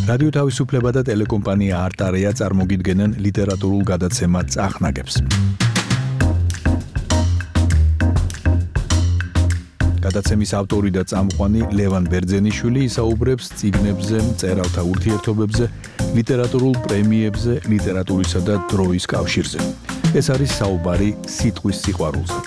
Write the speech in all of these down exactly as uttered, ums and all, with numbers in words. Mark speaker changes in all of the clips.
Speaker 1: რადიო თავისუფლება და ტელეკომპანია არტარია წარმოგიდგენენ ლიტერატურულ გადაცემა წახნაგებს. გადაცემის ავტორი და წამყვანი ლევან ბერძენიშვილი ისაუბრებს წიგნებზე, მწერალთა ურთიერთობებზე, ლიტერატურულ პრემიებზე, ლიტერატურისა და დროის კავშირზე. ეს არის საუბარი სიტყვის სიყვარულზე.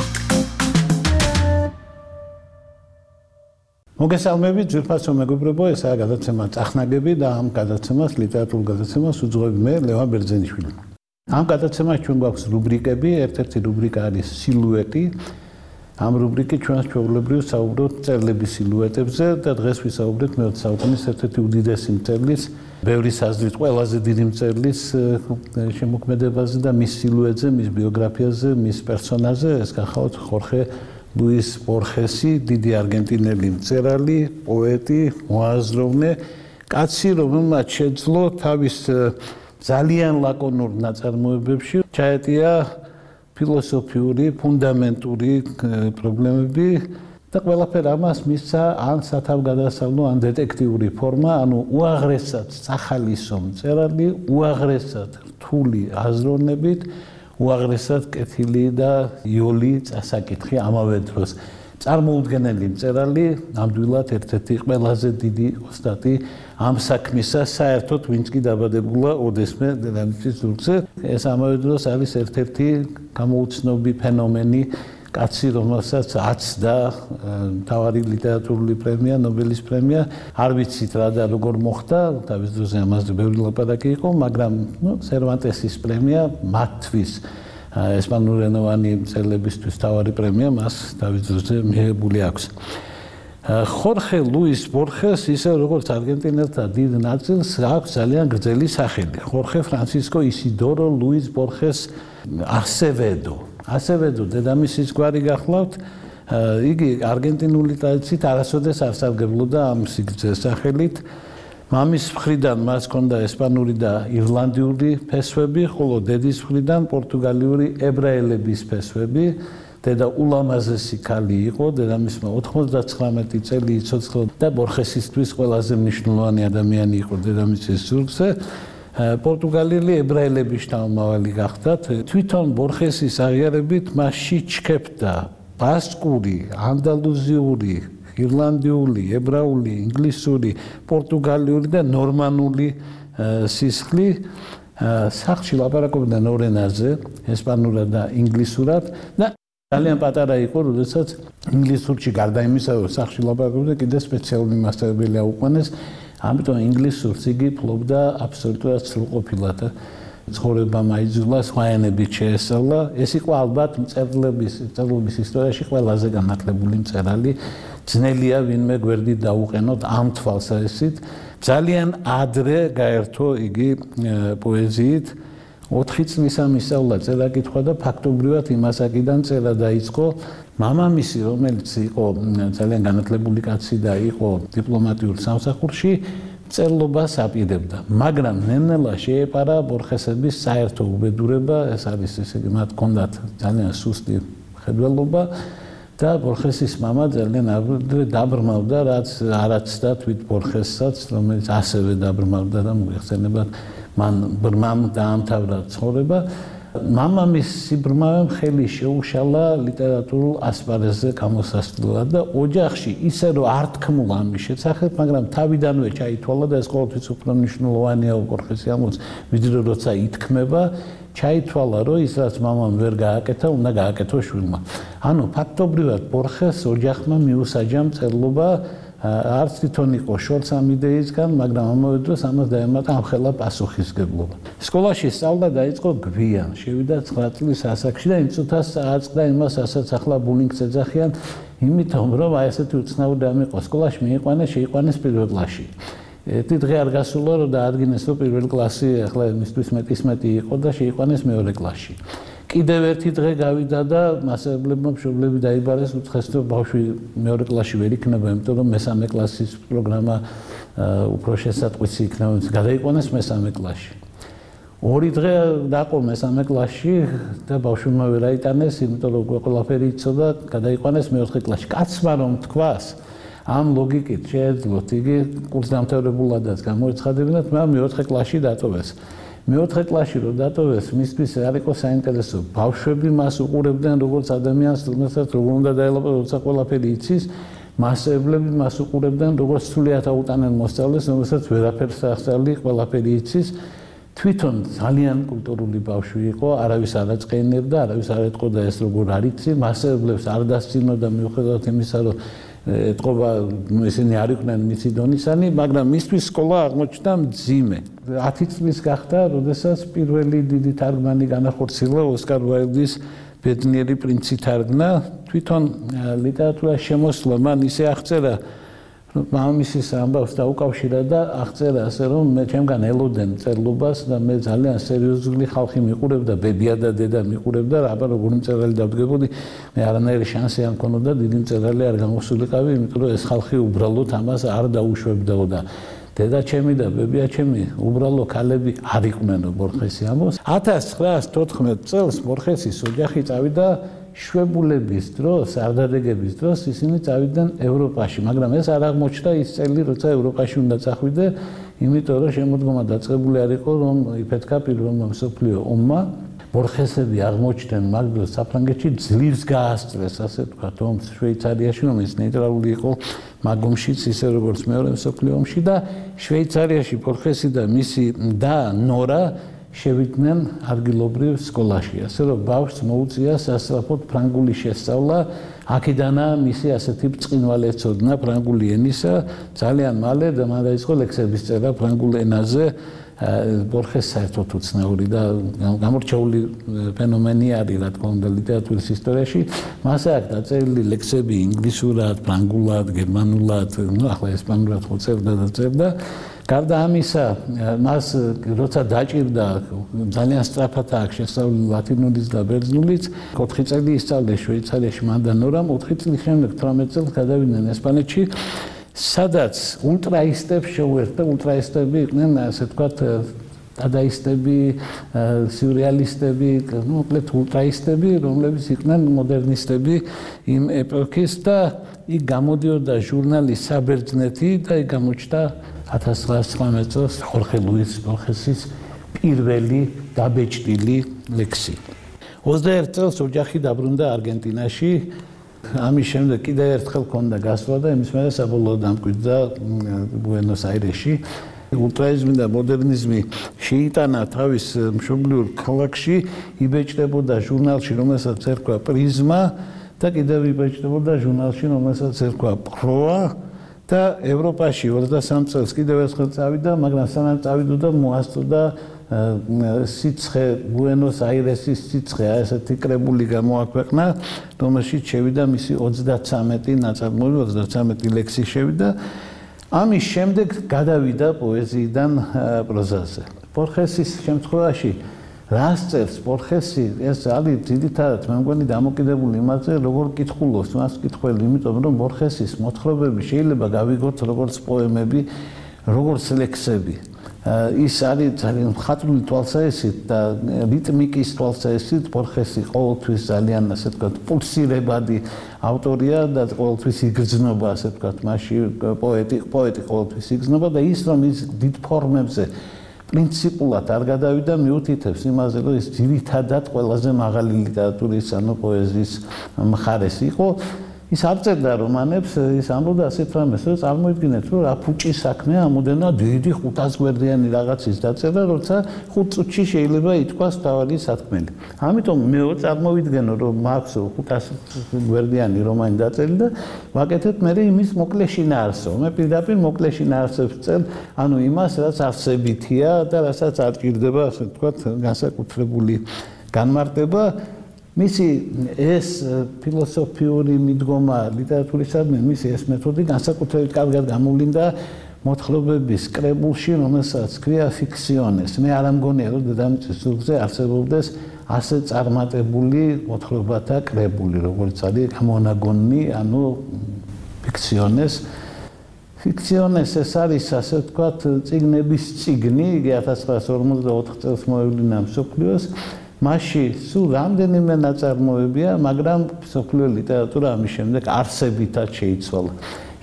Speaker 2: მოგესალმებით, ძვირფასო მეგობრებო, ესაა გადაცემა წახნაგები და ამ გადაცემას ლიტერატურულ გადაცემას უძღვები მე ლევან ბერძენიშვილი. ამ გადაცემას ჩვენ გვაქვს რუბრიკები, ერთ-ერთი რუბრიკა არის სილუეტი. ამ რუბრიკით ჩვენს ჩვეულებრივ საუბრობთ მწერლების სილუეტებზე და დღეს ვისაუბრეთ მეოცე საუკუნის ერთ-ერთი უდიდესი მწერლის, ბევრის აზრით ყველაზე დიდი მწერლის შემოქმედებაზე და მის სილუეტზე, მის ბიოგრაფიაზე, მის პერსონაჟზე, ეს გახავთ ხორხე ლუის ბორხესი, დიდი არგენტინელი მწერალი, პოეტი, მოაზროვნე, კაცი, რომელმაც შეძლო თავის ძალიან ლაკონურ ნაწარმოებებში ჩაეტია ფილოსოფიური, ფუნდამენტური პრობლემები და ყველაფერ ამას მისცა ან სათავგადასავლო, ან დეტექტიური ფორმა, ანუ უაღრესად სახალისო მწერალი, უაღრესად რთული აზროვნებით, უაღრესად კეთილი და იოლი წასაკითხი ამავე დროს. წარმოუდგენელი მწერალი, ნამდვილად ერთ-ერთი ყველაზე დიდი ოსტატი ამ საქმისა, საერთოდ ვინც კი დაბადებულა ოდესმე დედამიწის ზურგზე. ეს ამავე დროს არის ერთ-ერთი გამოუცნობი ფენომენი, კაცი, რომელსაც აცდა მთავარი ლიტერატურული პრემია, ნობელის პრემია. არ ვიცით რა და როგორ მოხდა, თავის დროზე ამაზე ბევრი ლაპარაკი იყო, მაგრამ ნუ სერვანტესის პრემია მათთვის ესპანურენოვანი მწერლებისთვის მთავარი პრემია მას თავის დროზე მიღებული აქვს. ხორხე ლუის ბორხეს, ისე როგორც არგენტინელთა დიდ ნაწილს, აქვს ძალიან გრძელი სახელი. ხორხე ფრანსისკო ისიდორო ლუის ბორხეს ასევედო. ასევედო დედამისის გვარი გახლავთ. იგი არგენტინული ტრადიციით არასოდეს არ სარგებლობდა ამ სიგრძეს სახელით. მამის მხრიდან მას ჰქონდა ესპანური და ირლანდიური ფესვები, ხოლო დედის მხრიდან პორტუგალიური ებრაელების ფესვები. დედა ულამაზესი ქალი იყო, დედამისმა ოთხმოცდაცხრამეტი წელი იცოცხლა და ბორხესისთვის ყველაზე მნიშვნელოვანი ადამიანი იყო დედამისის ზურგზე. პორტუგალიელი ებრაელების შთამომავალი გახდათ. თვითონ ბორხესის აღიარებით მასში ჩქეფდა ბასკური, ანდალუზიური, ირლანდიული, ებრაული, ინგლისური, პორტუგალიური და ნორმანული სისხლი. სახლში ლაპარაკობდნენ ორ ენაზე, ესპანურად და ინგლისურად და ძალიან პატარა იყო, როდესაც ინგლისურში გარდა იმისა, რომ სახლში ლაპარაკობდნენ, კიდე სპეციალური მასწავლებელი აუყვანეს, ამიტომ ინგლისურს იგი ფლობდა აბსოლუტურად სრულყოფილად. ცხოვრება მაიძულა, სხვა ენებით შეესწავლა. ეს იყო ალბათ მწერლების, მწერლობის ისტორიაში ყველაზე განათლებული მწერალი. ძნელია ვინმე გვერდით დაუყენოთ ამ თვალსაზრისით. ძალიან ადრე გაერთო იგი პოეზიით. ოთხი წლის ამისწავლა წერა-კითხვა და ფაქტობრივად იმასაკიდან წერა დაიწყო. მამამისი, რომელიც იყო ძალიან განათლებული კაცი და იყო დიპლომატიურ სამსახურში, მწერლობას აპირებდა, მაგრამ ნელ-ნელა შეეპარა ბორხესების საერთო უბედურება, ეს არის ესე იგი მათ ჰქონდათ ძალიან სუსტი მხედველობა და ბორხესის მამა ძალიან ადრე დაბრმავდა, რაც არაცდა თვით ბორხესაც, რომელიც ასევე დაბრმავდა და მოიხსენებათ მან ბრმამ დაამთავრა ცხოვრება. მამამის სიბრმავემ ხელი შეუშალა ლიტერატურულ ასპარეზზე გამოსასვლელად და ოჯახში ისე რომ არ თქმულა ამის შესახებ, მაგრამ თავიდანვე ჩაითვალა და ეს ყოველთვის უფრო მნიშვნელოვანია ბორხესი ამბობს, ვიდრე როცა ითქმება, ჩაითვალა რომ ის რაც მამამ ვერ გააკეთა, უნდა გააკეთოს შვილმა. ანუ ფაქტობრივად ბორხეს ოჯახმა მიუსაჯა მწერლობა, არც თვითონ იყო შორს ამ იდეისგან, მაგრამ ამავე დროს ამას დაემატა ამხელა პასუხისგებლობა. სკოლაში სწავლა დაიწყო გვიან, შევიდა ცხრა წლის ასაკში და იმ წუთას აწყდა იმას, რასაც ახლა ბულინგს ეძახიან, იმიტომ რომ აი ესეთი უცნაური რამე იყო. სკოლაში მიიყვანეს, შეიყვანეს პირველ კლასში. ერთი დღე არ გასულა, რომ დაადგინეს, რომ პირველ კლასი ახლა მისთვის მეტის მეტი იყო და შეიყვანეს მეორე კლასში. კიდევ ერთი დღე გავიდა და მასწავლებლებმა მშობლები დაიბარეს, უცხეს რომ ბავშვი მეორე კლასში ვერ იქნება, იმიტომ რომ მესამე კლასის პროგრამა უფრო შესატყვისი იქნება, გადაიყვანეს მესამე კლასში. ორი დღე დაყო მესამე კლასში და ბავშვმა ვერ აიტანეს, იმიტომ რომ ყველაფერი იცოდა, გადაიყვანეს მეოთხე კლასში. კაცმა რომ თქვას, ამ ლოგიკით შეეძლოთ იგი კურსდამთავრებულადაც გამოეცხადებინათ, მაგრამ მეოთხე კლასში დატოვეს. მეოთხე კლასში რო დატოვეს, მისთვის არ იყო საინტერესო. ბავშვები მას უყურებდნენ როგორც ადამიანს, რომელსაც როგორ უნდა დაელაპარაკოს, როცა ყველაფერი იცის. მასწავლებლები მას უყურებდნენ როგორც სრულიად აუტანენ მოსწავლეს, რომელსაც ვერაფერს აღწევი, ყველაფერი იცის. თვითონ ძალიან კულტურული ბავშვი იყო, არავის არ აწყენებდა, არავის არ ეთყოდა ეს როგორ არ იცი, მასწავლებლებს არ დასცინოდა მიუხედავად იმისა, რომ ეთყობა ისინი არ იყვნენ მისი დონისანი, მაგრამ მისთვის სკოლა აღმოჩნდა მძიმე. ათი წლის გახდა, როდესაც პირველი დიდი თარგმანი განახორციელა ოსკარ უაილდის ბედნიერი პრინცი თარგმნა, თვითონ ლიტერატურას შემოსვლა მან ისე აღწერა, მამამისის ამბავს დაუკავშირა და აღწერა ასე, რომ მე ჩემგან ელოდნენ წერლობას და მე ძალიან სერიოზული ხალხი მიყურებდა, ბებია და დედა მიყურებდა, აბა როგორი მწერალი დავდგებოდი, მე არანაირი შანსი არ მქონოდა დიდი მწერალი არ გამოსულიყავი, იმიტომ რომ ეს ხალხი უბრალოდ ამას არ დაუშვებდაო და დედა ჩემი და ბებია ჩემი უბრალო ქალები არ იყვნენ, ბორხესი ამბობს. ათას ცხრაას თოთხმეტ წელს ბორხესის ოჯახი წავიდა შვებულების დროს, არდადეგების დროს ისინი წავიდნენ ევროპაში, მაგრამ ეს არ აღმოჩნდა ის წელი, როცა ევროპაში უნდა წახვიდე, იმიტომ რომ შემოდგომა დაწყებული არ იყო, რომ იფეთქა პირველმა მსოფლიო ომმა. ბორხესები აღმოჩნდნენ მაგ დროს საფრანგეთში ძლივს გაასწრეს, ასე ვთქვათ, ომს შვეიცარიაში, რომელიც ნეიტრალური იყო მაგ ომშიც, ისე როგორც მეორე მსოფლიო ომში და შვეიცარიაში ბორხესი და მისი და ნორა შევიდნენ ადგილობრივ სკოლაში, ასე რომ ბავშვს მოუწია სასწრაფოდ ფრანგული შესწავლა, აქედანაა მისი ასეთი ბრწყინვალე ცოდნა ფრანგული ენისა, ძალიან მალე და მან დაიწყო ლექსების წერა ფრანგულ ენაზე, ბორხეს საერთოდ უცნაური და გამორჩეული ფენომენი არის, რა თქმა უნდა, ლიტერატურის ისტორიაში. მას აქვს დაწერილი ლექსები ინგლისურად, ფრანგულად, გერმანულად, ნუ ახლა ესპანურად ხო წერდა და წერდა. გარდა ამისა, მას როცა დაჭირდა ძალიან სწრაფად აქვს შესწავლილი ლათინურიც და ბერძნულიც, ოთხი წელი ისწავლე შვეიცარიაში მან და ნორამ, ოთხი წლის შემდეგ თვრამეტ წელს გადავიდნენ ესპანეთში, სადაც ულტრაისტებს შეუერთდა, ულტრაისტები იყვნენ, ასე ვთქვათ, დადაისტები, სიურრეალისტები, ну, მოკლედ ულტრაისტები, რომლებიც იყვნენ მოდერნისტები იმ ეპოქის და იქ გამოდიოდა ჟურნალი საბერძნეთი და იქ გამოჩნდა ათას ცხრაას ცხრამეტ წელს ხორხე ლუის ბორხესის პირველი დაბეჭდილი ლექსი. ოცდაერთ წელს ოჯახი დაბრუნდა არგენტინაში. ამის შემდეგ კიდევ ერთხელ ჰქონდა გასვლა და იმის მერე საბოლოოდ დამკვიდრდა ბუენოს-აირესში. ულტრაიზმი და მოდერნიზმი შეიტანა თავის მშობლიურ ქალაქში, იბეჭდებოდა ჟურნალში, რომელსაც ერქვა პრიზმა და კიდევ იბეჭდებოდა ჟურნალში, რომელსაც ერქვა პროა. და ევროპაში ოცდასამ წელს კიდევ ერთხელ წავიდა, მაგრამ სანამ წავიდოდა მოასწორდა სიცხე ბუენოს-აირესის სიცხე, ესეთი კრებული გამოაქვეყნა, რომელშიც შევიდა მისი ოცდაცამეტი ნაწარმოები, ოცდაცამეტი ლექსი შევიდა. ამის შემდეგ გადავიდა პოეზიიდან პროზაზე. ბორხესის შემთხვევაში რას წერს ბორხესი, ეს არის ძირითადად მე მგონი დამოკიდებული იმაზე, როგორ კითხულობს მას კითხველი, იმიტომ რომ ბორხესის მოთხრობები შეიძლება გავიგოთ როგორც პოემები, როგორც ლექსები. ის არის ძალიან მხატვრული თვალსაჩინო და რიტმიკის თვალსაჩინო ბორხესი ყოველთვის ძალიან ასე ვთქვათ პულსირებადი ავტორია და ყოველთვის იგრძნობა ასე ვთქვათ მასში პოეტი პოეტი ყოველთვის იგრძნობა და ის რომ ის დიდ ფორმებზე პრინციპულად არ გადავიდა მიუთითებს იმაზე რომ ის ძირითადად ყველაზე მაღალი ლიტერატურის ანუ პოეზიის მხარეს იყო. ის არ წერდა რომანებს, ის ამბობდა ასეთ რამეს, რომ წარმოიდგინეთ, რომ რა ფუჭი საქმეა ამოდენა დიდი ხუთას გვერდიანი რაღაცის დაწერა, როცა ხუთ წუთში შეიძლება ითქვას თავი სათქმელი. ამიტომ მეო წარმოვიდგენო, რომ მაქვს ხუთას გვერდიანი რომანი დაწერილი და ვაკეთებ მე იმის მოკლე შინაარსო. მე პირდაპირ მოკლე შინაარსებს წელ, ანუ იმას, რაც არსებითია და რასაც არ ჭირდება, ასე ვთქვათ, განსაკუთრებული განმარტება. მისი ეს ფილოსოფიური მიდგომა ლიტერატურისადმი, მისი ეს მეთოდი განსაკუთრებით კარგად გამოვლინდა მოთხრობების კრებულში, რომელსაც ქვია ფიქციონეს. მე არ ამგონია, რომ დედამიწის ზურგზე არსებობდეს ასე წარმატებული მოთხრობათა კრებული, როგორც არის გამონაგონი, ანუ ფიქციონეს. ფიქციონეს ეს არის, ასე ვთქვათ, წიგნების წიგნი, იგი ათას ცხრაას ორმოცდაოთხ წელს მოევლინა მსოფლიოს. მასში სულ რამდენიმე ნაწარმოებია, მაგრამ მსოფლიო ლიტერატურა ამის შემდეგ არსებითად შეიცვალა.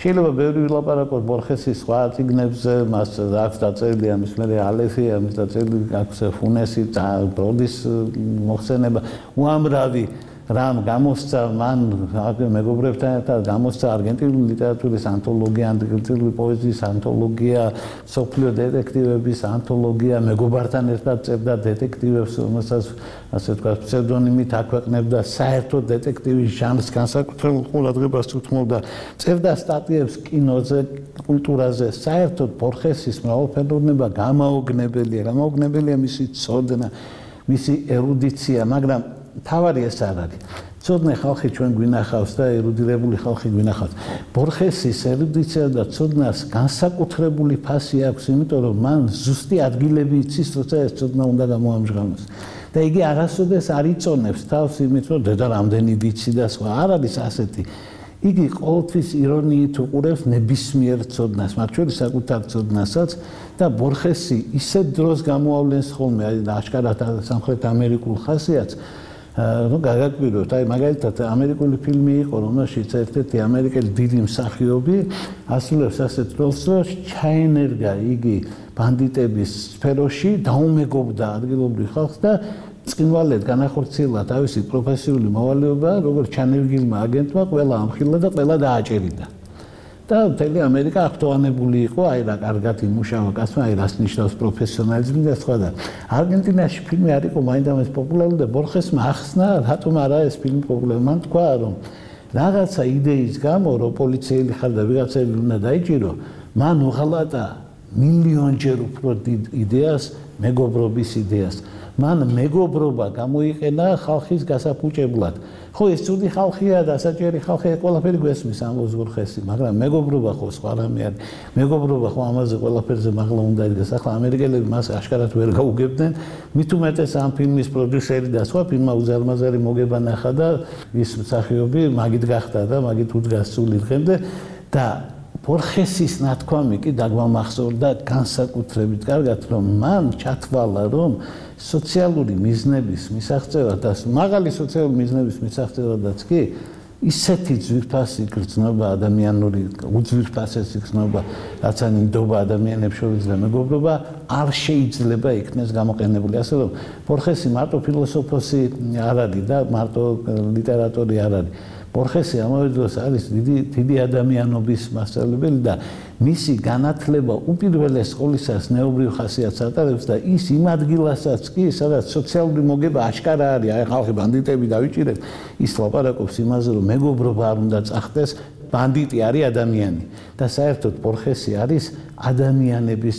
Speaker 2: შეიძლება ბევრი ვილაპარაკოთ ბორხესის სხვა წიგნებზე, მას აქვს დაწერილი ამის მერე ალეფი, ამის დაწერილი აქვს ფუნესი, ბროდის მოხსენება, უამრავი რამ გამოსცა მან მეგობრებთან ერთად გამოსცა არგენტინული ლიტერატურის ანთოლოგია, არგენტინული პოეზიის ანთოლოგია, სოფლიო დეტექტივების ანთოლოგია, მეგობართან ერთად წერდა დეტექტივებს, რომელსაც ასე ვთქვათ, ფსევდონიმით აქვეყნებდა საერთოდ დეტექტივის ჟანრს განსაკუთრებულ ყურადღებას უთმობდა, წერდა სტატიებს კინოზე, კულტურაზე, საერთოდ ბორხესის მრავალფეროვნება გამაოგნებელია, გამაოგნებელია მისი ცოდნა, მისი ერუდიცია, მაგრამ თავარი ეს არ არის. ცოდნე ხალხი ჩვენ გვინახავს და ერუდირებული ხალხი გვინახავს. ბორხესის ერუდიცია და ცოდნას განსაკუთრებული ფასი აქვს, იმიტომ რომ მან ზუსტი ადგილები იცის, როცა ეს ცოდნა უნდა გამოამჟღავნოს. და იგი არასოდეს არ იწონებს თავს იმით, რომ დედა რამდენი ვიცი და სხვა. არ არის ასეთი. იგი ყოველთვის ირონიით უყურებს ნებისმიერ ცოდნას, მათ შორის საკუთარ ცოდნასაც და ბორხესი ისე დროს გამოავლენს ხოლმე აშკარად სამხრეთ ამერიკულ ხასიათს, ну, გაგაკვირვოთ, აი მაგალითად ამერიკული ფილმი იყო, რომელშიც ერთ-ერთი ამერიკელი დიდი მსახიობი ასრულებს ასეთ როლს, რომ ჩაენერგა იგი ბანდიტების სფეროში, დაუმეგობრდა ადგილობრივ ხალხს და წინვალედ განახორციელა თავისი პროფესიული მოვალეობა, როგორც ჩანერგილმა აგენტმა, ყველა ამხილა და ყველა დააჭერიდა. და მთელი ამერიკა აქტუალებული იყო, აი რა კარგად იმუშავა კაცმა, აი რას ნიშნავს პროფესიონალიზმი და სხვა და არგენტინაში ფილმი არ იყო მაინდამაინც პოპულარული და ბორხესმა ახსნა, რატომ არა ეს ფილმი პოპულარული. მან თქვა, რომ რაღაცა იდეის გამო, რომ პოლიციელი ხარ და ვიღაცები უნდა დაიჭირო, მან უღალატა მილიონჯერ უფრო დიდ იდეას, მეგობრობის იდეას. მან მეგობრობა გამოიყენა ხალხის გასაფუჭებლად. ხო, ეს ცუდი ხალხია და საჭიერი ხალხია, ყველაფერი გვესმის ამბობს ბორხესი, მაგრამ მეგობრობა ხო სხვა რამე არის. მეგობრობა ხო ამაზე ყველაფერზე მაღლა უნდა იდგეს. ახლა ამერიკელები მას აშკარად ვერ გაუგებდნენ. მით უმეტეს ამ ფილმის პროდიუსერი და სხვა ფილმმა უზარმაზარი მოგება ნახა და ის მსახიობი მაგით გახდა და მაგით უდგას სული დღემდე და ბორხესის ნათქვამი კი დაგვამახსოვრდა განსაკუთრებით კარგად, რომ მან ჩათვალა, რომ სოციალური მიზნების მისაღწევად და მაღალი სოციალური მიზნების მისაღწევადაც კი ისეთი ძვირფასი გრძნობა ადამიანური უძვირფასესი გრძნობა, რაც ანინდობა ადამიანებს შორის და მეგობრობა არ შეიძლება იქნეს გამოყენებული. ასე რომ ბორხესი მარტო ფილოსოფოსი არ არის და მარტო ლიტერატორი არ არის. ბორხესი ამავე დროს არის დიდი დიდი ადამიანობის მასწავლებელი და მისი განათლება უპირველეს ყოვლისას ნეობრივ ხასიათს ატარებს და ის იმ ადგილასაც კი, სადაც სოციალური მოგება აშკარა არის, აი ხალხი ბანდიტები დავიჭირებს, ის ლაპარაკობს იმაზე, რომ მეგობრობა არ უნდა წახდეს, ბანდიტი არის ადამიანი და საერთოდ ბორხესი არის ადამიანების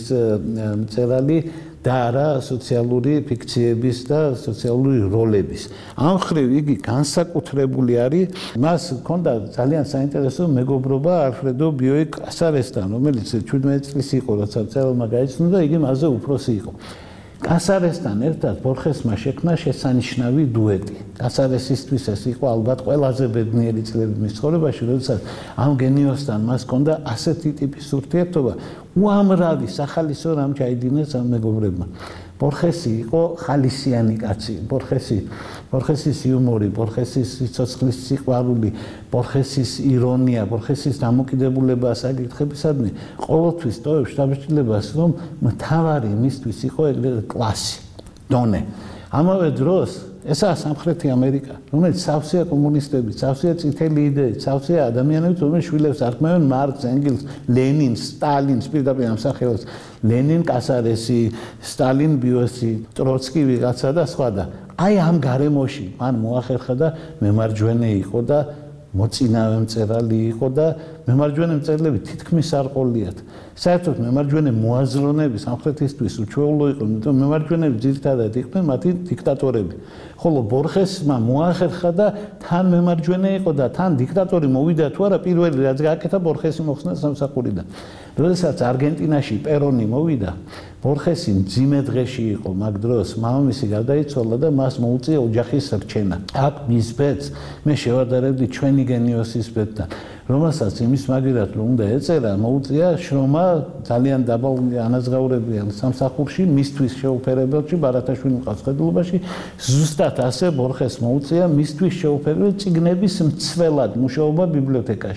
Speaker 2: მწერალი და არა სოციალური ფიქციების და სოციალური როლების. ამ მხრივ იგი განსაკუთრებული არის, მას ჰქონდა ძალიან საინტერესო მეგობრობა ალფრედო ბიოი კასარესთან, რომელიც ჩვიდმეტი წლის იყო, როცა მწერალმა გაიცნო და იგი მასზე უფროსი იყო. კასარესთან ერთად ბორხესმა შექმნა შესანიშნავი დუეტი. კასარესისთვის ეს იყო ალბათ ყველაზე ბედნიერი წლები მის ცხოვრებაში, როდესაც ამ გენიოსთან მას ჰქონდა ასეთი ტიპის ურთიერთობა, უამრავი სახალისო რამ ჩაიდინეს ამ მეგობრებმა. ბორხესი იყო ხალისიანი კაცი, ბორხესი, ბორხესის იუმორი, ბორხესის სიცოცხლის სიყვარული, ბორხესის ირონია, ბორხესის დამოკიდებულება საკითხებისადმი ყოველთვის ტოვებს შთაბეჭდილებას, რომ მთავარი მისთვის იყო ეგრეთ კლასი, დონე. ამავე დროს ესაა სამხრეთი ამერიკა, რომელიც სავსეა კომუნისტებით, სავსეა წითელი იდეით, სავსეა ადამიანებით, რომელიც შვილებს არქმევენ მარკს, ენგელს, ლენინს, სტალინს, პირდაპირ ამ სახელებს, ლენინ, კასარესი, სტალინ, ბიოსი, ტროცკი ვიღაცა და სხვა და აი ამ გარემოში მან მოახერხა და მემარჯვენე იყო და მოწინავე მწერალი იყო და მემარჯვენე მწერლები თითქმის არ ყოლიათ. საერთოდ მემარჯვენე მოაზროვნები სამხრეთისთვის უჩვეულო იყო, იმიტომ მემარჯვენეები ძირითადად იყვნენ მათი დიქტატორები. ხოლო ბორხესმა მოახერხა და თან მემარჯვენე იყო და თან დიქტატორი მოვიდა თუ არა, პირველი რაც გააკეთა ბორხესი მოხსნა სამსახურიდან. როდესაც არგენტინაში პერონი მოვიდა, ბორხესი მძიმე დღეში იყო მაგ დროს, მამამისი გარდაიცვალა და მას მოუწია ოჯახის რჩენა. აქ მის ბედს მე შევადარებდი ჩვენი გენიოსის ბედთან, რომელსაც იმის მაგერად რომ უნდა ეწერა, მოუწია შრომა ძალიან დაბალ ანაზღაურებიან სამსახურში, მისთვის შეუფერებელში, ბარათაშვილი მყავს ხედულობაში, ზუსტად ასე ბორხეს მოუწია მისთვის შეუფერებელ წიგნების მცველად მუშაობა ბიბლიოთეკაში.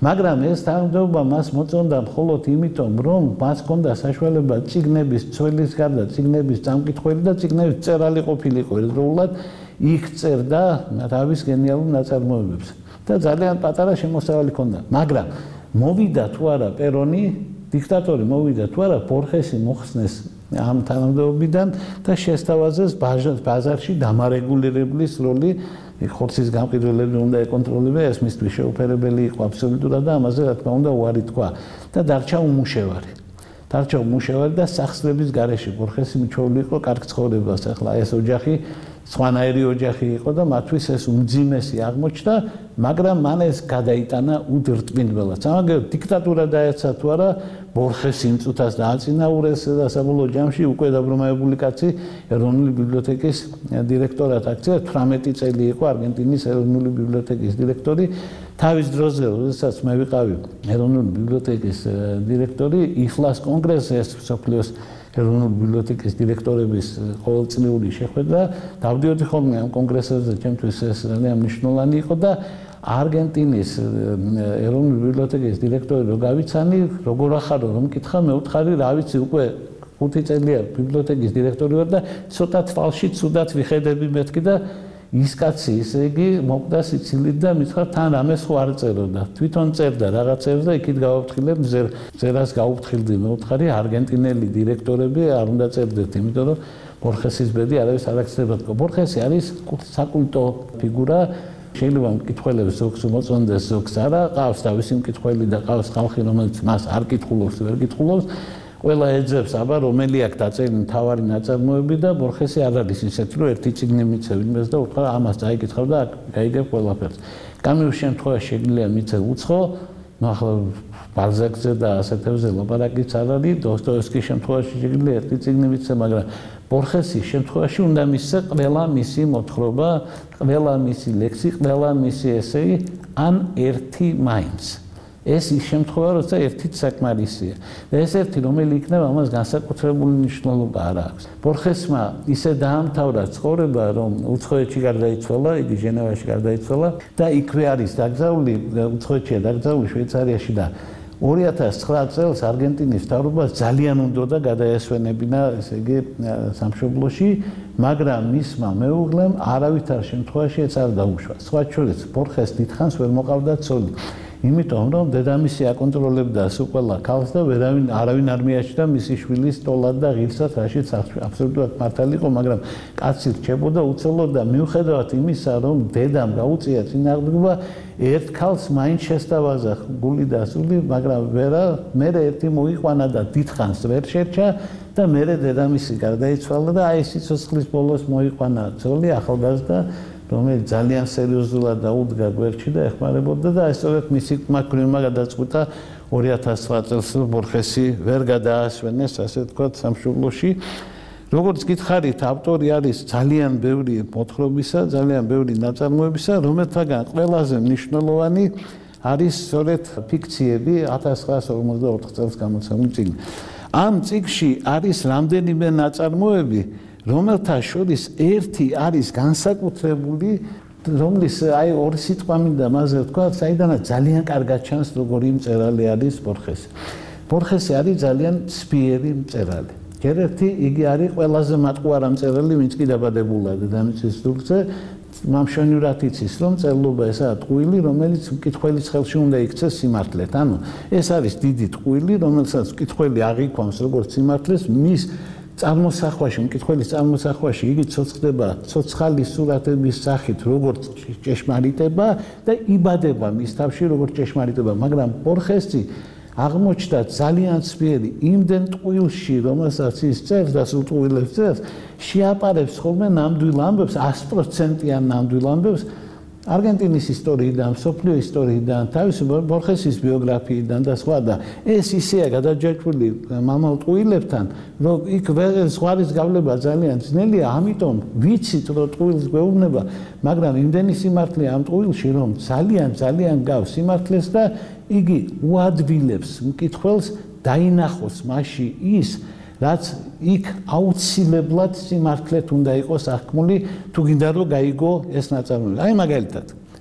Speaker 2: მაგრამ ეს თანამდებობა მას მოწონდა მხოლოდ იმიტომ, რომ მას ჰქონდა საშუალება წიგნების ცვლის გარდა, წიგნების წამკითხველი და წიგნების წერალი ყოფილიყო ერთდროულად იქ წერდა თავის გენიალურ ნაწარმოებებს და ძალიან პატარა შემოსავალი ჰქონდა. მაგრამ მოვიდა თუ არა პერონი, დიქტატორი მოვიდა თუ არა, ბორხესი მოხსნეს ამ თანამდებობიდან და შესთავაზეს ბაზარში დამარეგულირებლის როლი. ხორცის გამყიდველები უნდა ეკონტროლებდა, ეს მისთვის შეუფერებელი იყო აბსოლუტურად და ამაზე რა თქმა უნდა უარი თქვა და დარჩა უმუშევარი. დარჩა უმუშევარი და სახსრების გარეშე ბორხესი მიჩვეული იყო კარგ ცხოვრებას. ახლა ეს ოჯახი სხვანაირი ოჯახი იყო და მათთვის ეს უმძიმესი აღმოჩნდა, მაგრამ მან ეს გადაიტანა უდრტყმინველად. სამაგერო დიქტატურა დაეცა თუ არა, ბორხესი იმ წუთას დააწინაურეს და საბოლოო ჯამში უკვე დაბრუნებული კაცი ეროვნული ბიბლიოთეკის დირექტორად აქცია. თვრამეტი წელი იყო არგენტინის ეროვნული ბიბლიოთეკის დირექტორი. თავის დროზე, როდესაც მე ვიყავი ეროვნული ბიბლიოთეკის დირექტორი, იხლას კონგრესზე ეს მსოფლიოს ეროვნული ბიბლიოთეკის დირექტორების ყოველწლიური შეხვედრა, დავდიოდი ხოლმე ამ კონგრესებზე, ჩემთვის ეს ძალიან მნიშვნელოვანი იყო და არგენტინის ეროვნული ბიბლიოთეკის დირექტორი რო გავიცანი, როგორ ახარო რომ მკითხა, მე ვთხარი, რა ვიცი, უკვე ხუთი წელია ბიბლიოთეკის დირექტორი ვარ და ცოტა თვალში ცუდად ვიხედები მეთქი და ის კაცი, ისე იგი მოკვდა სიცილით და მითხრა თან რამეს ხო არ წეროდა. თვითონ წერდა რაღაცებს და იქით გავაფრთხილებ წერას გაუფრთხილდი. მე ვთხარი არგენტინელი დირექტორები არ უნდა წერდეთ, იმიტომ რომ ბორხესის ბედი არავის არ აქცევდა. ბორხესი არის საკულტო ფიგურა. შეიძლება მკითხველებს ზოგს მოწონდეს, ზოგს არა, ყავს თავისი მკითხველი და ყავს ხალხი, რომელიც მას არ კითხულობს, ვერ კითხულობს. ყველა ეძებს, აბა რომელი აქ დაწერილი მთავარი ნაწარმოები და ბორხესი არ არის ისეთი, რომ ერთი წიგნი მიცევ იმას და უთხრა ამას დაიკითხავ და გაიგებ ყველაფერს. გამიურ შემთხვევაში შეგვიძლია მიცევ უცხო, ნუ ახლა ბალზაკზე და ასეთებზე ლაპარაკიც არ არის, დოსტოევსკის შემთხვევაში შეგვიძლია ერთი წიგნი მიცე, მაგრამ ბორხესის შემთხვევაში უნდა მისცე ყველა მისი მოთხრობა, ყველა მისი ლექსი, ყველა მისი ესეი ან ერთი მაინც. ეს ის შემთხვევა, როცა ერთით საკმარისია. და ეს ერთი რომელი იქნება, ამას განსაკუთრებული მნიშვნელობა არ აქვს. ბორხესმა ისე დაამთავრა ცხოვრება, რომ უცხოეთში გარდაიცვალა, იგი ჟენევაში გარდაიცვალა და იქვე არის დაკრძალული, უცხოეთშია დაკრძალული შვეიცარიაში და ორი ათას ცხრა წელს არგენტინის მთავრობას ძალიან უნდოდა გადაესვენებინა, ესე იგი, სამშობლოში, მაგრამ მისმა მეუღლემ არავითარ შემთხვევაში ეს არ დაუშვა. სხვა შორის ბორხეს დიდხანს ვერ მოყავდა ცოლი. იმიტომ რომ დედამისი აკონტროლებდა სულ ქალს და ვერავინ არავინ არ მიაჩნდა მისი შვილის ტოლად და ღირსად, რაშიც აბსოლუტურად მართალი იყო, მაგრამ კაცი რჩებოდა უცოლოდ და მიუხედავად იმისა, რომ დედამ გაუწია წინააღმდეგობა, ერთ ქალს მაინც შესთავაზა გული და სული, მაგრამ ვერა მერე ერთი მოიყვანა და დიდხანს ვერ შერჩა და მერე დედამისი გარდაიცვალა და აი სიცოცხლის ბოლოს მოიყვანა ცოლი ახალგაზრდა, რომელიც ძალიან სერიოზულად დაუდგა გვერდში და ეხმარებოდა და სწორედ მისი კმაქვრივმა გადაწყვიტა ორი ათას ცხრა წელს ბორხესი ვერ გადაასვენეს, ასე ვთქვათ, სამშობლოში. როგორც გითხარით, ავტორი არის ძალიან ბევრი მოთხრობისა, ძალიან ბევრი ნაწარმოებისა, რომელთაგან ყველაზე მნიშვნელოვანი არის სწორედ ფიქციები ათას ცხრაას ორმოცდაოთხ წელს გამოცემული წიგნი. ამ წიგნში არის რამდენიმე ნაწარმოები, რომელთა შორის ერთი არის განსაკუთრებული, რომლის აი ორი სიტყვა მინდა მასზე ვთქვა, საიდანაც ძალიან კარგად ჩანს, როგორი მწერალი არის ბორხესი. ბორხესი არის ძალიან ცფიერი მწერალი. ერთ-ერთი იგი არის ყველაზე მატყუარა მწერალი, ვინც კი დაბადებულა დედამიწის ზურგზე. მამშვენივრად იცის, რომ წერლობა ესაა ტყუილი, რომელიც მკითხველის ხელში უნდა იქცეს სიმართლეთ. ანუ ეს არის დიდი ტყუილი, რომელსაც მკითხველი აღიქვამს როგორც სიმართლეს, მის წარმოსახვაში, მკითხველის წარმოსახვაში იგი ცოცხლდება ცოცხალი სურათების სახით, როგორც ჭეშმარიტება და იბადება მის თავში, როგორც ჭეშმარიტება, მაგრამ ბორხესი აღმოჩნდა ძალიან ცფიერი იმდენ ტყუილში, რომელსაც ის წერს და სულ ტყუილებს წერს, შეაპარებს ხოლმე ნამდვილ ამბებს, ას პროცენტიან ნამდვილ ამბებს, არგენტინის ისტორიიდან, მსოფლიო ისტორიიდან, თავისი ბორხესის ბიოგრაფიიდან და სხვა და ეს ისეა გადაჯაჭვული მამალ ტყუილებთან, რომ იქ ზღვარის გავლება ძალიან ძნელია, ამიტომ ვიცით, რომ ტყუილს გვეუბნება, მაგრამ იმდენი სიმართლე ამ ტყუილში, რომ ძალიან ძალიან გავს სიმართლეს და იგი უადვილებს მკითხველს დაინახოს მასში ის, რაც იქ აუცილებლად სიმართლეთ უნდა იყოს აღქმული, თუ გინდა რომ გაიგო ეს ნაწარმოები. აი მაგალითად,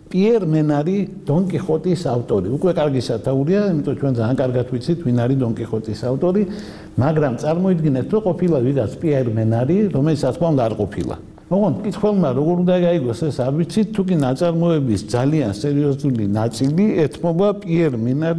Speaker 2: პიერ მენარი დონ კიხოტის ავტორი. უკვე კარგი სათაურია, იმიტომ ჩვენ ძალიან კარგად ვიცით, ვინ არის დონ კიხოტის ავტორი, მაგრამ წარმოიდგინეთ, რომ ყოფილა ვიღაც პიერ მენარი, რომელიც რა თქმა უნდა არ ყოფილა. ოღონდ კითხველმა როგორ უნდა გაიგოს ეს არ ვიცით, თუკი ნაწარმოების ძალიან სერიოზული ნაწილი ეთმობა პიერ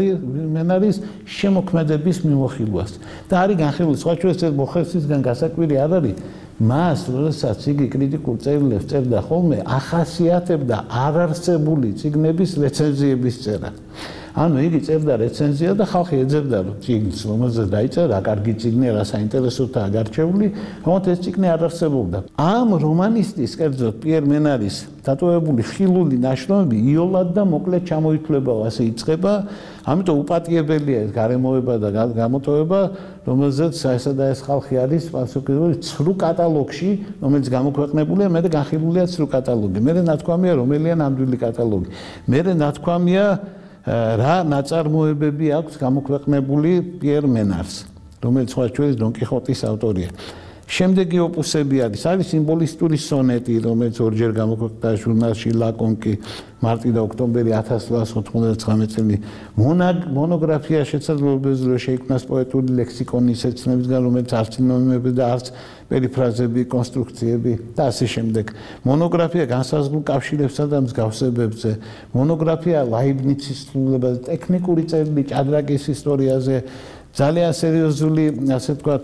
Speaker 2: მენარის შემოქმედების მიმოხილვას. და არის განხილული, სხვა ჩვენს მოხელსისგან გასაკვირი არ არის. მას, როდესაც იგი კრიტიკულ წერილებს წერდა ხოლმე, ახასიათებდა არარსებული წიგნების რეცენზიების წერა. ანუ იგი წერდა რეცენზია და ხალხი ეძებდა რომ წიგნს რომელზეც დაიწერა, რა კარგი წიგნია, რა საინტერესოა გარჩეული, თუმცა ეს წიგნი არ არსებობდა. ამ რომანისტის, კერძოდ პიერ მენარის დატოვებული ხილული ნაშრომები იოლად და მოკლედ ჩამოითვლება, ასე იწყება, ამიტომ უპატიებელია ეს გარემოება და გამოტოვება, რომელზეც ესა და ეს ხალხი არის პასუხისმგებელი ცრუ კატალოგში, რომელიც გამოქვეყნებულია, მე განხილულია ცრუ კატალოგი. მე ნათქვამია რომელია ნამდვილი კატალოგი. მე ნათქვამია რა ნაწარმოებები აქვს გამოქვეყნებული პიერ მენარს, რომელიც სხვა ჩვენის დონ კიხოტის ავტორია. შემდეგი ოპუსები არის, არის სიმბოლისტური სონეტი, რომელიც ორჯერ გამოქვეყნდა ჟურნალში ლაკონკი მარტი და ოქტომბერი ათას რვაასი ოთხმოცდათოთხმეტი წელი. მონოგრაფია შესაძლებლობებს რო შეიქმნას პოეტური ლექსიკონის ეცნებისგან, რომელიც არც სინონიმები და არც პერიფრაზები, კონსტრუქციები და ასე შემდეგ. მონოგრაფია განსაზღვრულ კავშირებსა და მსგავსებებზე. მონოგრაფია ლაიბნიცის ცვლილებაზე, ტექნიკური წერილი ჭადრაკის ისტორიაზე. ძალიან სერიოზული, ასე ვთქვათ,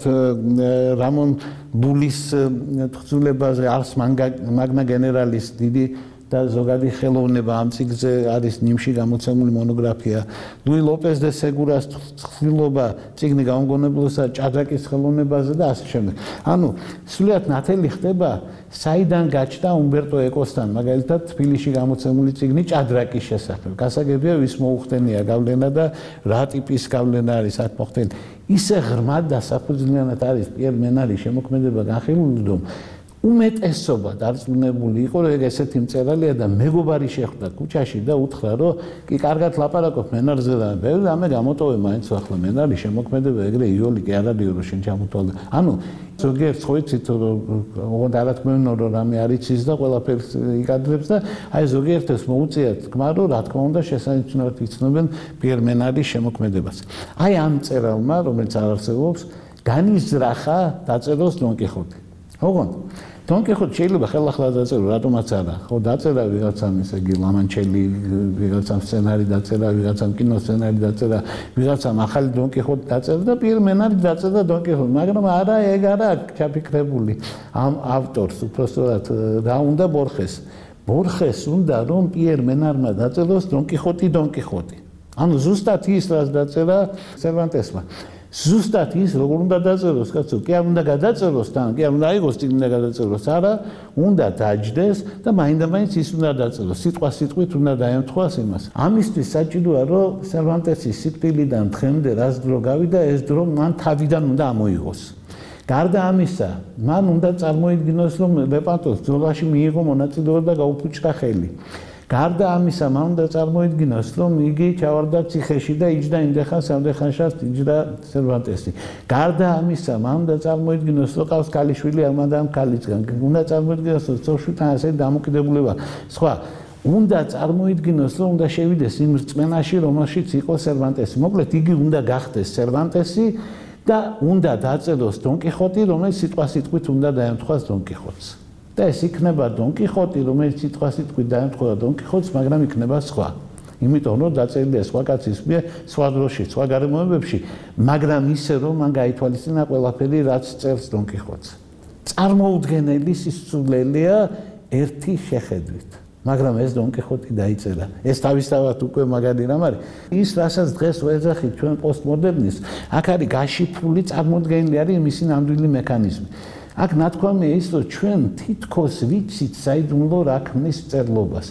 Speaker 2: რამონ ბულის თხზულებაზე, არს მაგნა გენერალის დიდი და ზოგადი ხელოვნება ამ წიგნზე არის ნიმში გამოცემული მონოგრაფია. ლუი ლოპეს დე სეგურას თხზულება წიგნი გამოგონებულსა ჭადრაკის ხელოვნებაზე და ასე შემდეგ. ანუ სულიად ნათელი ხდება საიდან გაჩნდა უმბერტო ეკოსთან, მაგალითად თბილისში გამოცემული წიგნი ჭადრაკის შესახებ. გასაგებია ვის მოუხდენია გავლენა და რა ტიპის გავლენა არის აქ მოხდენი. ისე ღრმად და საფუძვლიანად არის პიერ მენარის შემოქმედება განხილული, რომ უმეტესობა დარწმუნებული იყო, რომ ესეთი მწერალია და მეგობარი შეხვდა ქუჩაში და უთხრა, რომ კი კარგად ლაპარაკობ მენარზე და ბევრი რამე გამოტოვე მაინც ახლა მენარის შემოქმედება ეგრე იოლი კი არ არის რომ შენ ჩამოთვალე. ანუ ზოგიერთ ხოიცით რომ ოღონდ არ თქმა უნდა რომ რამე არ იცის და ყველაფერს იკადრებს და აი ზოგიერთს მოუწია თქმა რომ რა თქმა უნდა შესანიშნავად იცნობენ პიერ მენარის შემოქმედებას. აი ამ მწერალმა, რომელიც არ არსებობს, განიზრახა დაწეროს დონ კიხოტი. ოღონდ დონ კიხოტი შეიძლება ხელახლა დაწერო, რატომაც არა. ხო დაწერა ვიღაცამ ესე იგი ლამანჩელი, ვიღაცამ სცენარი დაწერა, ვიღაცამ კინოსცენარი დაწერა, ვიღაცამ ახალი დონ კიხოტი დაწერა და პიერ მენარი დაწერა დონ კიხოტი, მაგრამ არა ეგ არა ჩაფიქრებული ამ ავტორს, უпростоრად რა უნდა ბორხეს. ბორხეს უნდა რომ პიერ მენარმა დაწეროს დონ კიხოტი დონ კიხოტი. ანუ ზუსტად ის რაც დაწერა სერვანტესმა. ზუსტად ის როგორ უნდა დაწეროს, კაცო, კი არ უნდა გადაწეროს თან, კი არ უნდა აიღოს წიგნი უნდა გადაწეროს, არა, უნდა დაჯდეს და მაინდა-მაინც ის უნდა დაწეროს, სიტყვა სიტყვით უნდა დაემთხვას იმას. ამისთვის საჭიროა, რომ სერვანტესის სიკვდილიდან დღემდე რაც დრო გავიდა, ეს დრო მან თავიდან უნდა ამოიღოს. გარდა ამისა, მან უნდა წარმოიდგინოს, რომ ლეპანტოს ბრძოლაში მიიღო მონაწილეობა და გაუფუჭდა ხელი. გარდა ამისა, მან უნდა წარმოიდგინოს, რომ იგი ჩავარდა ციხეში და იჯდა იმდეხან სამდეხანშად იჯდა სერვანტესი. გარდა ამისა, მან უნდა წარმოიდგინოს, რომ ყავს ქალიშვილი ამადამ ქალისგან. უნდა წარმოიდგინოს, რომ წოშვილთან ასე დამოკიდებულება. სხვა, უნდა წარმოიდგინოს, რომ უნდა შევიდეს იმ რწმენაში, რომელშიც იყო სერვანტესი. მოკლედ, იგი უნდა გახდეს სერვანტესი და უნდა დაწეროს დონ კიხოტი, რომელიც სიტყვა-სიტყვით უნდა დაემთხვას დონ კიხოტს. და ეს იქნება დონ კიხოტი, რომელიც სიტყვა-სიტყვით დაემთხვევა დონ კიხოტს, მაგრამ იქნება სხვა. იმიტომ რომ დაწერილია სხვა კაცის მიერ, სხვა დროში, სხვა გარემოებებში, მაგრამ ისე რომ მან გაითვალისწინა ყველაფერი, რაც წერს დონ კიხოტს. წარმოუდგენელი სისულელია ერთი შეხედვით. მაგრამ ეს დონ კიხოტი დაიწერა. ეს თავისთავად უკვე მაგარი რამ არის. ის, რასაც დღეს ვეძახით ჩვენ პოსტმოდერნის, აქ არის გაშიფრული, წარმოუდგენელი არის მისი ნამდვილი მექანიზმი. აქ ნათქვამია ის, რომ ჩვენ თითქოს ვიცით საიდუმლო რა ქმნის წერლობას.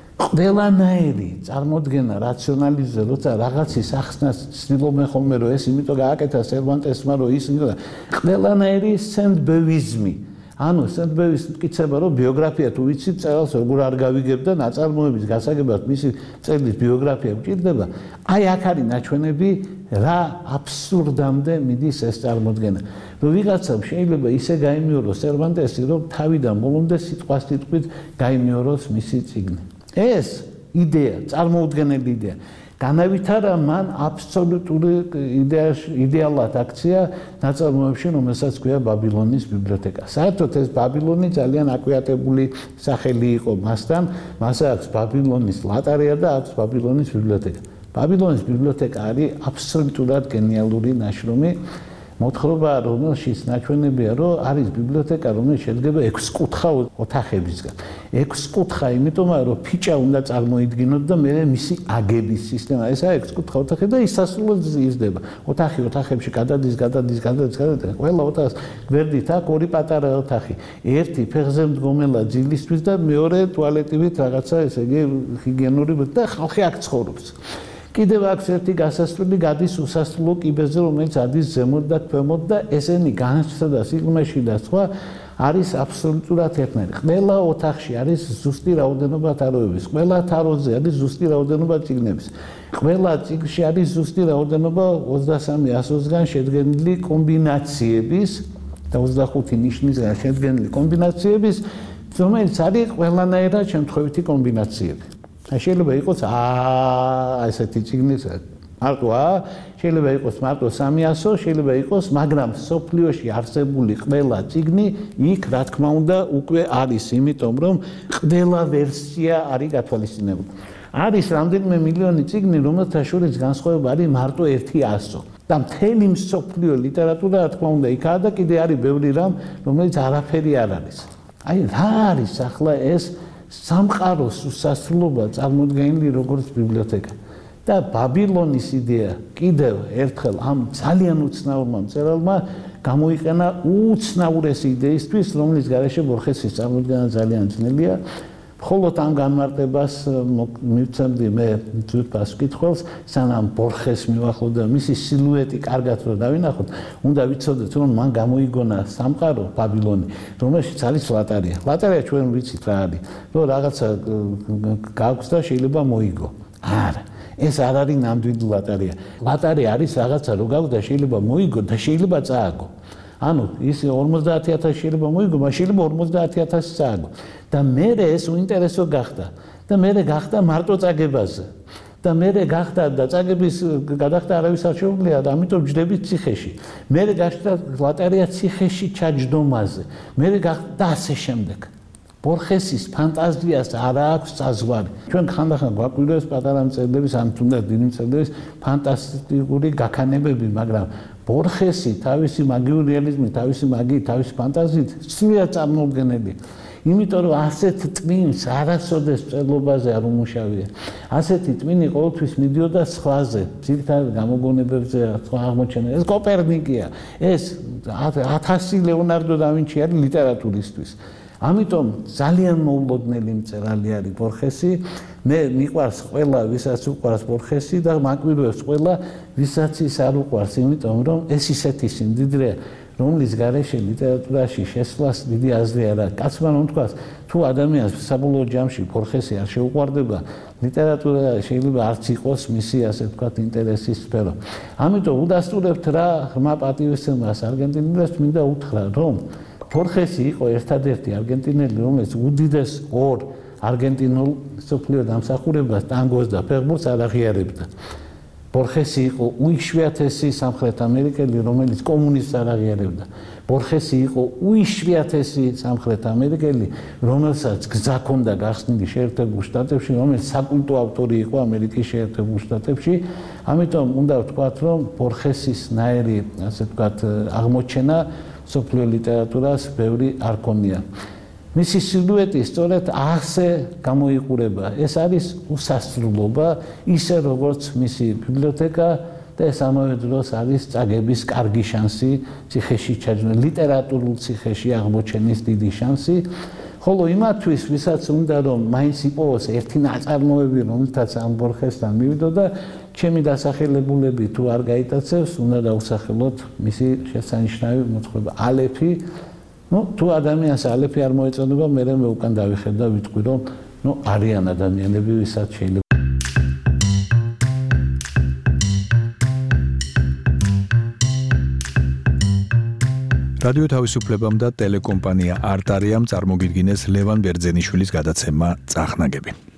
Speaker 2: ყველანაირი წარმოდგენა რაციონალიზმზე, როცა რაღაცის ახსნას ცდილობენ ხოლმე, რომ ეს იმიტომ გააკეთა სერვანტესმა, რომ ის ყველანაირი სენტბევიზმი. ანუ სენტბევის მტკიცება, რომ ბიოგრაფია თუ ვიცით, წერალს როგორ არ გავიგებ და ნაწარმოების გასაგებად მისი წერლის ბიოგრაფია გვჭირდება. აი აქ არის ნაჩვენები რა აბსურდამდე მიდის ეს წარმოდგენა. რომ ვიღაცამ შეიძლება ისე გაიმეოროს სერვანტესი, რომ თავიდან ბოლომდე სიტყვა-სიტყვით გაიმეოროს მისი წიგნი. ეს იდეა, წარმოუდგენელი იდეა. განავითარა მან აბსოლუტური იდეალად აქცია ნაწარმოებში, რომელსაც ქვია ბაბილონის ბიბლიოთეკა. საერთოდ ეს ბაბილონი ძალიან აკვიატებული სახელი იყო მასთან, მასა აქვს ბაბილონის ლატარია და აქვს ბაბილონის ბიბლიოთეკა. ბაბილონის ბიბლიოთეკა არის აბსოლუტურად გენიალური ნაშრომი. მოთხრობა, რომელშიც ნაჩვენებია, რომ არის ბიბლიოთეკა, რომელიც შედგება ექვსკუთხა ოთახებისგან. ექვსკუთხა, იმიტომ რომ ფიჭა უნდა წარმოიდგინოთ და მე მისი აგების სისტემა. ესაა ექვსკუთხა ოთახი და ისასრულოდ იზრდება. ოთახი ოთახებში გადადის, გადადის, გადადის, გადადის. ყველა ოთახს გვერდით აქვს ორი პატარა ოთახი. ერთი ფეხზე მდგომელა ძილისთვის და მეორე ტუალეტივით რაღაცა, ესე იგი, ჰიგიენური და ხალხი აქ ცხოვრობს. კიდევ აქვს ერთი გასასვლელი გადის უსასრულო კიბეზე, რომელიც ადის ზემოთ და ქვემოთ და ესენი განსხვავდა და სიღრმეში და სხვა არის აბსოლუტურად ერთნაირი. ყველა ოთახში არის ზუსტი რაოდენობა თაროების, ყველა თაროზე არის ზუსტი რაოდენობა წიგნების. ყველა წიგნში არის ზუსტი რაოდენობა ოცდასამი ასოცგან შედგენილი კომბინაციების და ოცდახუთი ნიშნისგან შედგენილი კომბინაციების, რომელიც არის ყველანაირად შემთხვევითი კომბინაციები. შეიძლება იყოს აა ესეთი წიგნი მარტო აა შეიძლება იყოს მარტო სამი ასო შეიძლება იყოს მაგრამ სოფლიოში არსებული ყველა წიგნი იქ რა თქმა უნდა უკვე არის იმიტომ რომ ყველა ვერსია არის გათვალისწინებული არის რამდენიმე მილიონი წიგნი რომელთა შორის განსხვავება არის მარტო ერთი ასო და მთელი სოფლიო ლიტერატურა რა თქმა უნდა იქაა და კიდე არის ბევრი რამ რომელიც არაფერი არ არის აი რა არის ახლა ეს სამყაროს უსასრულობა წარმოდგენილი როგორც ბიბლიოთეკა და ბაბილონის იდეა კიდევ ერთხელ ამ ძალიან უცნაურმა მწერალმა გამოიყენა უცნაურესი იდეისთვის რომლის გარეშე ბორხესის წარმოდგენა ძალიან ძნელია მხოლოდ ამ განმარტებას მივცემდი მე ძვირფას კითხვას სანამ ბორხეს მივახლოვდა მისი სილუეტი კარგად რო დავინახოთ უნდა ვიცოდეთ რომ მან გამოიგონა სამყარო ბაბილონი რომელშიც არის ლატარია ლატარია ჩვენ ვიცით რა არის რომ რაღაცა გაქვს და შეიძლება მოიგო არა ეს არ არის ნამდვილი ლატარია ლატარია არის რაღაცა რო გაქვს და შეიძლება მოიგო და შეიძლება წააგო ანუ ის ორმოცდაათი ათასი შეიძლება მოიგო მაგრამ შეიძლება ორმოცდაათი ათასი წააგო და მე ეს უინტერესო გახდა და მე გახდა მარტო წაგებაზე და მე გახდა და წაგების გადახდა არავის არ შეუძლია და ამიტომ ჯდებით ციხეში მე გახდა ლატარია ციხეში ჩაჯდომაზე მე გახდა და ასე შემდეგ ბორხესის ფანტაზიას არ აქვს საზღვარი ჩვენ ხანდახან გვაკვირვებს პატარა მწერლების ან თუნდაც დიდი მწერლების ფანტასტიკური გაქანებები მაგრამ ბორხესი თავისი მაგიური რეალიზმით თავისი მაგიით თავისი ფანტაზიით სრულიად წარმოუდგენელი იმიტომ რომ ასეთ ტვინს არასოდეს მწერლობაზე არ უმუშავია ასეთი ტვინი ყოველთვის მიდიოდა სხვაზე ძირითადად გამოგონებებზე სხვა აღმოჩენა ეს კოპერნიკია ეს ათასი ლეონარდო და ვინჩი არის ლიტერატურისთვის ამიტომ ძალიან მოულოდნელი მწერალი არის ბორხესი მე მიყვარს ყველა ვისაც უყვარს ბორხესი და მაკვირვებს ყველა ვისაც ის არ უყვარს იმიტომ რომ ეს ისეთი სიმდიდრეა რომლის გარეშე ლიტერატურაში შესვლას დიდი აზრი არ აქვს კაცმა რომ თქვას თუ ადამიანს საბოლოო ჯამში ბორხესი არ შეუყვარდება ლიტერატურა შეიძლება არც იყოს მისი ასე ვთქვათ ინტერესის სფერო ამიტომ უდასტურებთ რა ღრმა პატივისცემას არგენტინელებს მინდა უთხრა რომ ბორხესი იყო ერთადერთი არგენტინელი რომელიც უდიდეს ორ არგენტინულ სოფლიო დამსახურებას ტანგოს და ფეხბურთს არ აღიარებდა ბორხესი იყო უიშვიათესი სამხრეთ ამერიკელი რომელიც კომუნისტს არ აღიარებდა ბორხესი იყო უიშვიათესი სამხრეთ ამერიკელი რომელსაც გზა ჰქონდა გახსნილი შეერთებულ შტატებში რომელიც საკულტო ავტორი იყო ამერიკის შეერთებულ შტატებში ამიტომ უნდა ვთქვათ რომ ბორხესის ნაირი ასე ვთქვათ აღმოჩენა სოფლიო ლიტერატურას ბევრი არ ქონია. მისი სილუეტი სწორედ ასე გამოიყურება. ეს არის უსასრულობა, ისე როგორც მისი ბიბლიოთეკა და ეს ამავე დროს არის წაგების კარგი შანსი ციხეში ჩაჯდომა, ლიტერატურულ ციხეში აღმოჩენის დიდი შანსი. ხოლო იმათთვის, ვისაც უნდა რომ მაინც იპოვოს ერთი ნაწარმოები, რომელთაც ამ ბორხესთან მივიდო და ჩემი დასახელებულები თუ არ გაიტაცებს, უნდა დავსახელოთ მისი შესანიშნავი მოთხრობა ალეფი. ნუ თუ ადამიანს ალეფი არ მოეწონება, მე მე უკან დავიხედ და ვიტყვი რომ ნუ არიან ადამიანები, ვისაც შეიძლება
Speaker 1: რადიო თავისუფლებამ და ტელეკომპანია არტარიამ წარმოგიდგინეს ლევან ბერძენიშვილის გადაცემა წახნაგები.